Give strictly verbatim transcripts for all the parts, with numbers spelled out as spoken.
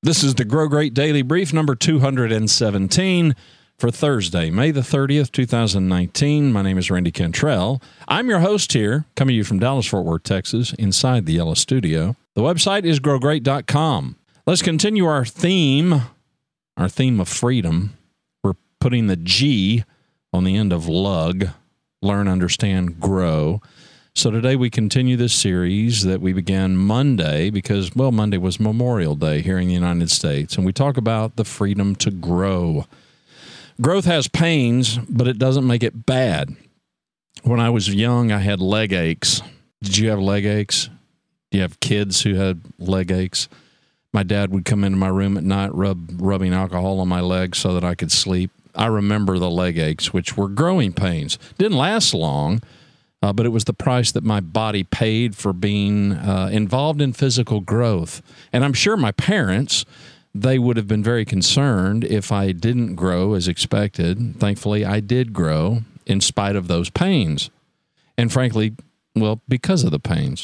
This is the Grow Great Daily Brief, number two hundred seventeen for Thursday, May the thirtieth, two thousand nineteen. My name is Randy Cantrell. I'm your host here, coming to you from Dallas-Fort Worth, Texas, inside the Yellow Studio. The website is grow great dot com. Let's continue our theme, our theme of freedom. We're putting the G on the end of lug, learn, understand, grow. So today we continue this series that we began Monday because, well, Monday was Memorial Day here in the United States, and we talk about the freedom to grow. Growth has pains, but it doesn't make it bad. When I was young, I had leg aches. Did you have leg aches? Do you have kids who had leg aches? My dad would come into my room at night, rub rubbing alcohol on my legs so that I could sleep. I remember the leg aches, which were growing pains. Didn't last long. Uh, but it was the price that my body paid for being uh, involved in physical growth. And I'm sure my parents, they would have been very concerned if I didn't grow as expected. Thankfully, I did grow in spite of those pains. And frankly, well, because of the pains.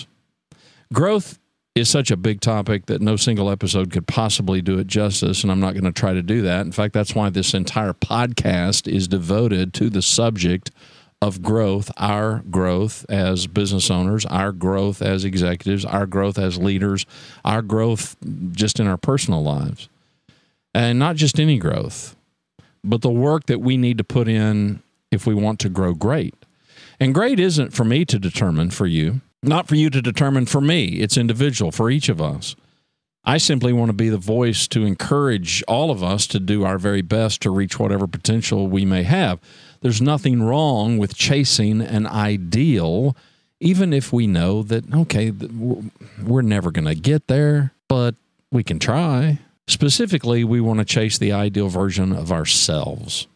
Growth is such a big topic that no single episode could possibly do it justice, and I'm not going to try to do that. In fact, that's why this entire podcast is devoted to the subject of growth, our growth as business owners, our growth as executives, our growth as leaders, our growth just in our personal lives. And not just any growth, but the work that we need to put in if we want to grow great. And great isn't for me to determine for you, not for you to determine for me. It's individual for each of us. I simply want to be the voice to encourage all of us to do our very best to reach whatever potential we may have. There's nothing wrong with chasing an ideal, even if we know that, okay, we're never going to get there, but we can try. Specifically, we want to chase the ideal version of ourselves.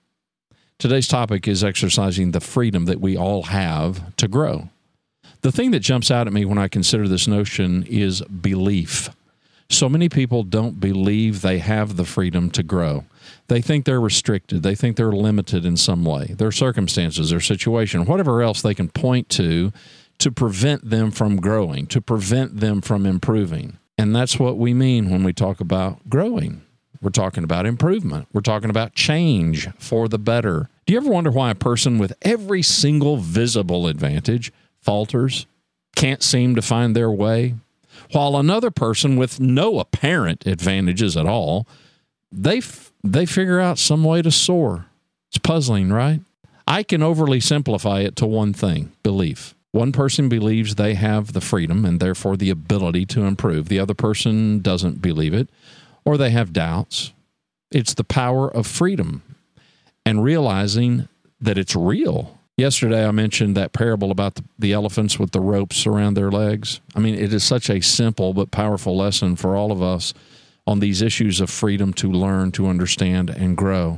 Today's topic is exercising the freedom that we all have to grow. The thing that jumps out at me when I consider this notion is belief. So many people don't believe they have the freedom to grow. They think they're restricted. They think they're limited in some way. Their circumstances, their situation, whatever else they can point to to prevent them from growing, to prevent them from improving. And that's what we mean when we talk about growing. We're talking about improvement. We're talking about change for the better. Do you ever wonder why a person with every single visible advantage falters, can't seem to find their way? While another person with no apparent advantages at all, they f- they figure out some way to soar. It's puzzling, right? I can overly simplify it to one thing, belief. One person believes they have the freedom and therefore the ability to improve. The other person doesn't believe it, or they have doubts. It's the power of freedom and realizing that it's real. Yesterday, I mentioned that parable about the, the elephants with the ropes around their legs. I mean, it is such a simple but powerful lesson for all of us on these issues of freedom to learn, to understand, and grow.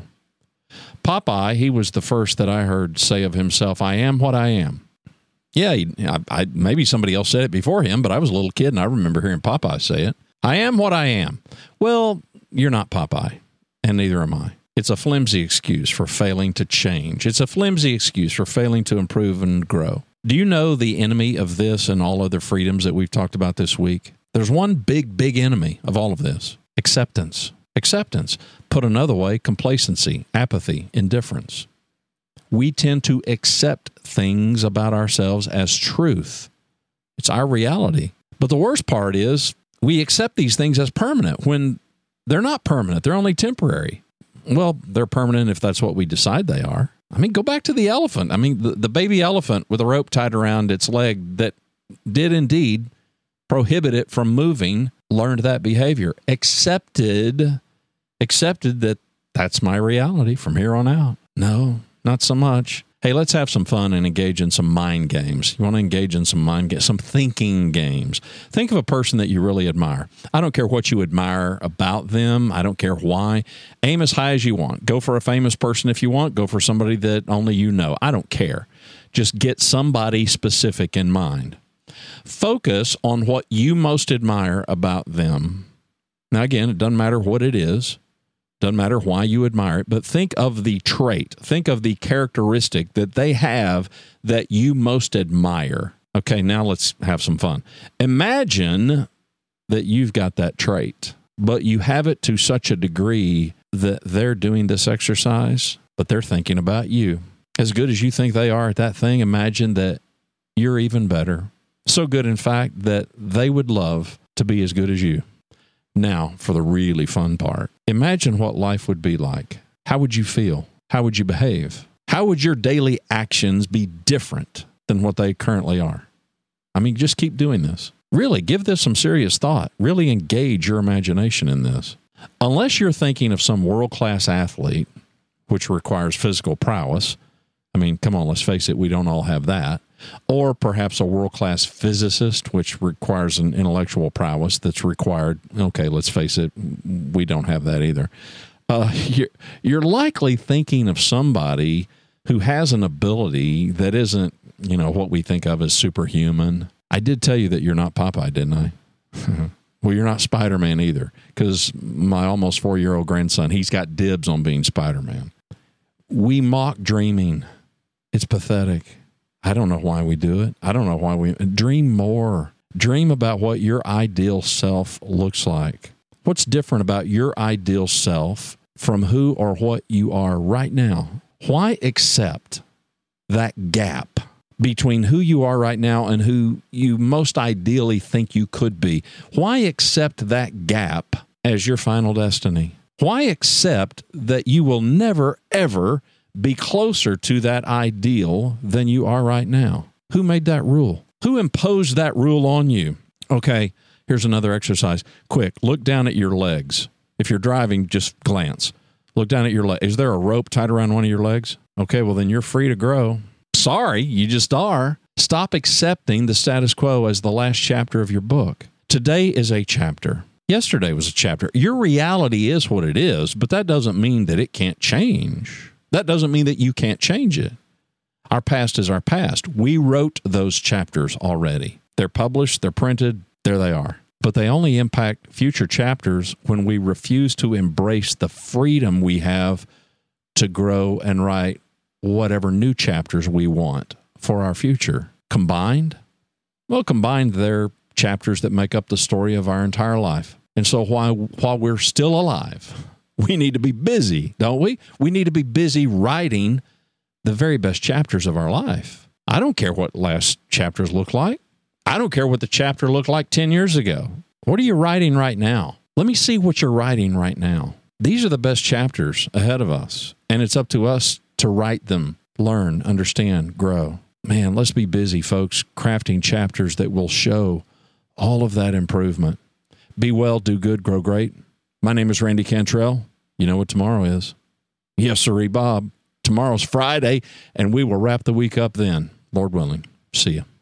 Popeye, he was the first that I heard say of himself, "I am what I am." Yeah, he, I, I, maybe somebody else said it before him, but I was a little kid and I remember hearing Popeye say it. I am what I am. Well, you're not Popeye, and neither am I. It's a flimsy excuse for failing to change. It's a flimsy excuse for failing to improve and grow. Do you know the enemy of this and all other freedoms that we've talked about this week? There's one big, big enemy of all of this. Acceptance. Acceptance. Put another way, complacency, apathy, indifference. We tend to accept things about ourselves as truth. It's our reality. But the worst part is we accept these things as permanent when they're not permanent. They're only temporary. Well, they're permanent if that's what we decide they are. I mean, go back to the elephant. I mean, the, the baby elephant with a rope tied around its leg that did indeed prohibit it from moving, learned that behavior, accepted, accepted that that's my reality from here on out. No, not so much. Hey, let's have some fun and engage in some mind games. You want to engage in some mind games, some thinking games. Think of a person that you really admire. I don't care what you admire about them. I don't care why. Aim as high as you want. Go for a famous person if you want. Go for somebody that only you know. I don't care. Just get somebody specific in mind. Focus on what you most admire about them. Now, again, it doesn't matter what it is. Doesn't matter why you admire it, but think of the trait, think of the characteristic that they have that you most admire. Okay, now let's have some fun. Imagine that you've got that trait. but you have it to such a degree that they're doing this exercise, but they're thinking about you. As good as you think they are at that thing, imagine that you're even better. So good, in fact, that they would love to be as good as you. Now, for the really fun part, imagine what life would be like. How would you feel? How would you behave? How would your daily actions be different than what they currently are? I mean, just keep doing this. Really, give this some serious thought. Really engage your imagination in this. Unless you're thinking of some world-class athlete, which requires physical prowess. I mean, come on, let's face it, we don't all have that. Or perhaps a world-class physicist, which requires an intellectual prowess that's required. Okay, let's face it, we don't have that either. Uh, you're, you're likely thinking of somebody who has an ability that isn't, you know, what we think of as superhuman. I did tell you that you're not Popeye, didn't I? Well, you're not Spider-Man either, because my almost four-year-old grandson, he's got dibs on being Spider-Man. We mock dreaming. It's pathetic. I don't know why we do it. I don't know why we dream more. Dream about what your ideal self looks like. What's different about your ideal self from who or what you are right now? Why accept that gap between who you are right now and who you most ideally think you could be? Why accept that gap as your final destiny? Why accept that you will never, ever be closer to that ideal than you are right now? Who made that rule? Who imposed that rule on you? Okay, here's another exercise. Quick, look down at your legs. If you're driving, just glance. Look down at your leg. Is there a rope tied around one of your legs? Okay, well, then you're free to grow. Sorry, you just are. Stop accepting the status quo as the last chapter of your book. Today is a chapter. Yesterday was a chapter. Your reality is what it is, but that doesn't mean that it can't change. That doesn't mean that you can't change it. Our past is our past. We wrote those chapters already. They're published, they're printed, there they are. But they only impact future chapters when we refuse to embrace the freedom we have to grow and write whatever new chapters we want for our future. Combined? Well, combined, they're chapters that make up the story of our entire life. And so while, while we're still alive, we need to be busy, don't we? We need to be busy writing the very best chapters of our life. I don't care what last chapters look like. I don't care what the chapter looked like ten years ago. What are you writing right now? Let me see what you're writing right now. These are the best chapters ahead of us, and it's up to us to write them, learn, understand, grow. Man, let's be busy, folks, crafting chapters that will show all of that improvement. Be well, do good, grow great. My name is Randy Cantrell. You know what tomorrow is? Yes, sirree, Bob. Tomorrow's Friday, and we will wrap the week up then, Lord willing. See ya.